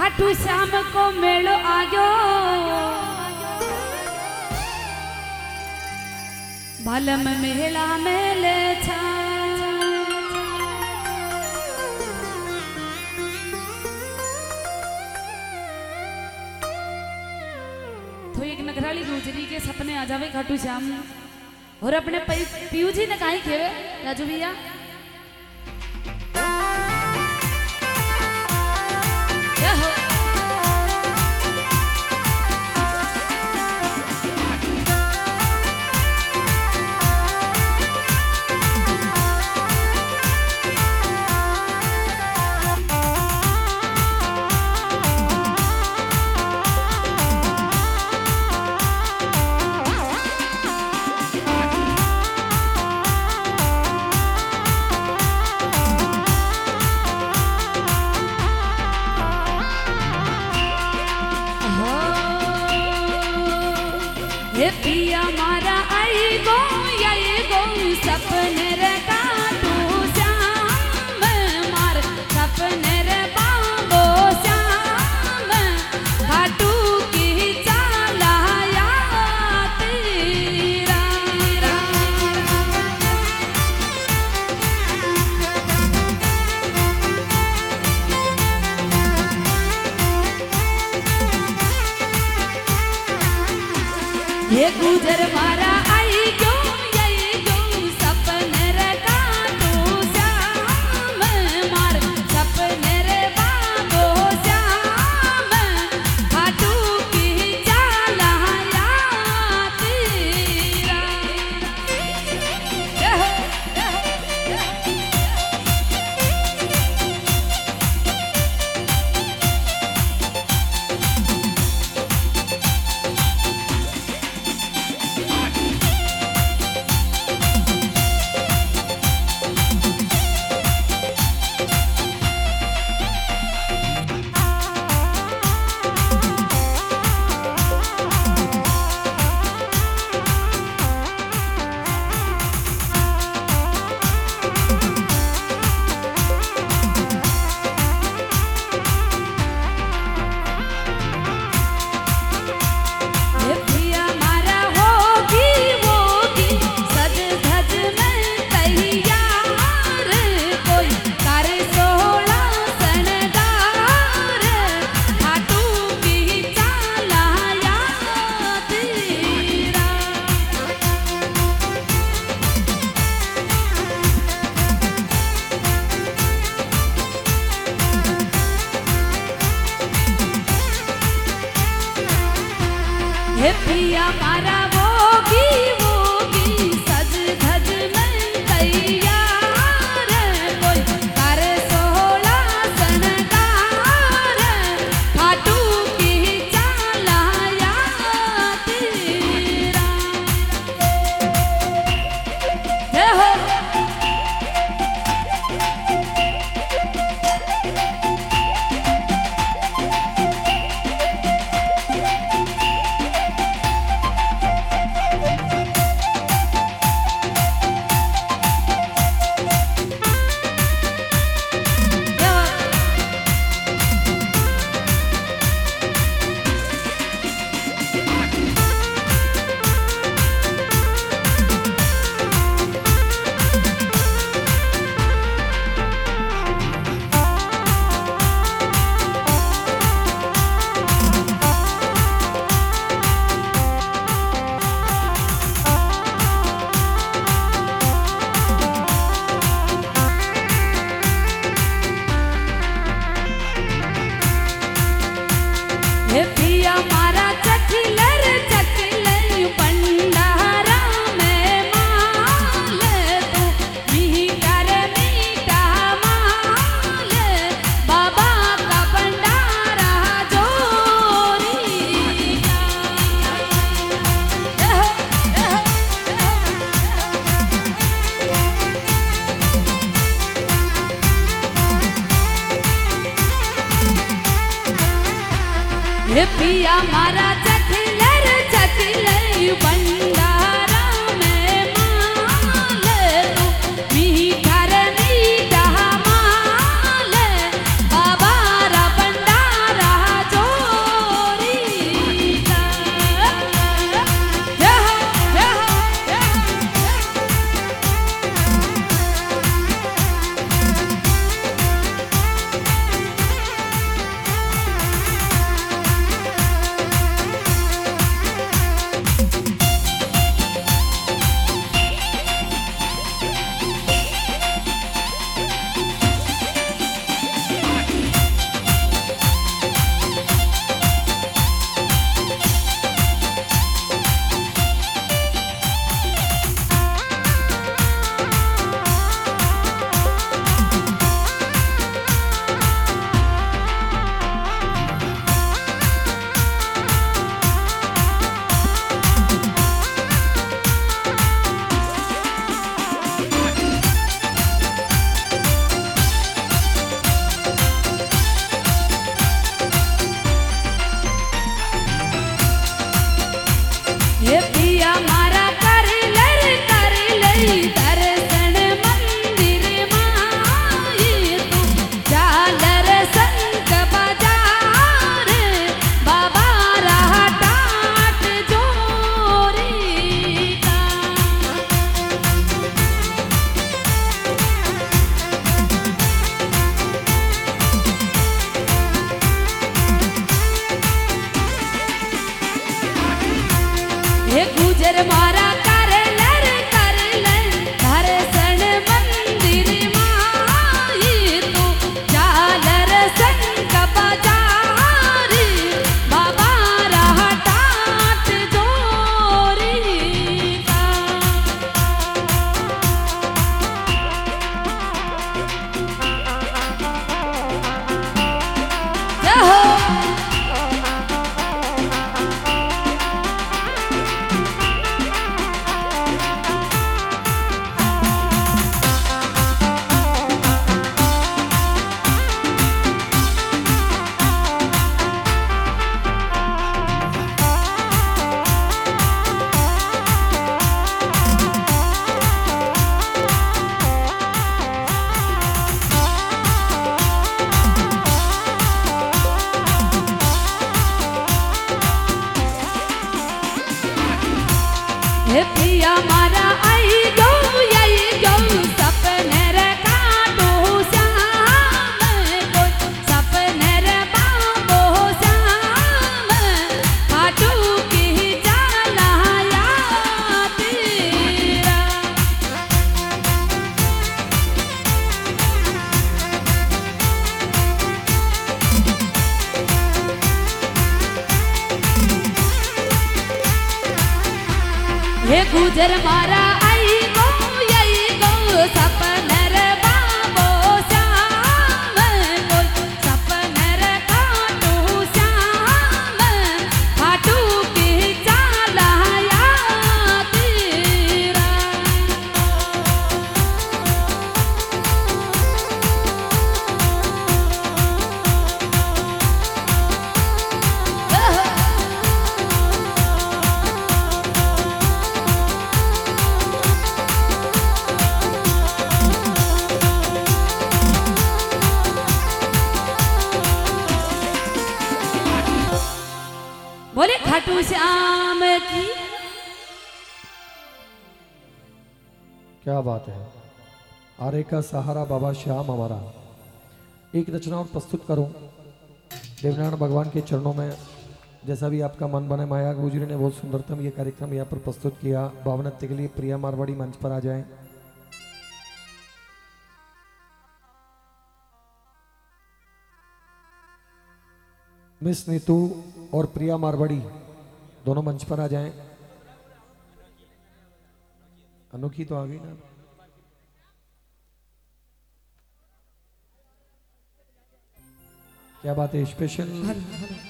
खाटू श्याम को मेलो आयो भालम मेला मेले छा तो एक नगराली गुजरी के सपने आ जावे खाटू श्याम और अपने पीयू जी ने काई खेवे राजू भैया हे पिया मारा आई गो सपने रे काटू श्याम मार सपने रे बाबो श्याम काटू की चालाया तेरा हे गुजर मारा आई क्यों सपने रे काटू श्याम मार सपने रे बाबो श्याम काटू की चालाया तेरा हे पिया मारा वोगी सज धज में तैयार कोई कर सोला सनकार खाटू की चालाया तेरा हे हो हे पिया मारा चखिलर चखिलर भंडारा में माल तू मीठा रे मीठा माल बाबा का भंडारा जोरी हे पिया मारा चखिलर चखिलर भंडारा में माल तू मीठा रे मीठा माल बाबा रा भंडारा गुजर मारा आई गो सपनर बाबो श्याम कोई सपनर खाटू श्याम खाटू की चालाया तेरा बोले खाटू श्याम की क्या बात है। आरे का सहारा बाबा श्याम हमारा। एक रचना और प्रस्तुत करूं देवनारायण भगवान के चरणों में, जैसा भी आपका मन बने। माया गुजरी ने बहुत सुंदरतम ये कार्यक्रम यहाँ पर प्रस्तुत किया। भावनत्य के लिए प्रिया मारवाड़ी मंच पर आ जाएं। मिस नीतू और प्रिया मारवाड़ी दोनों मंच पर आ जाएं। अनोखी तो आ गई ना। क्या बात है, स्पेशल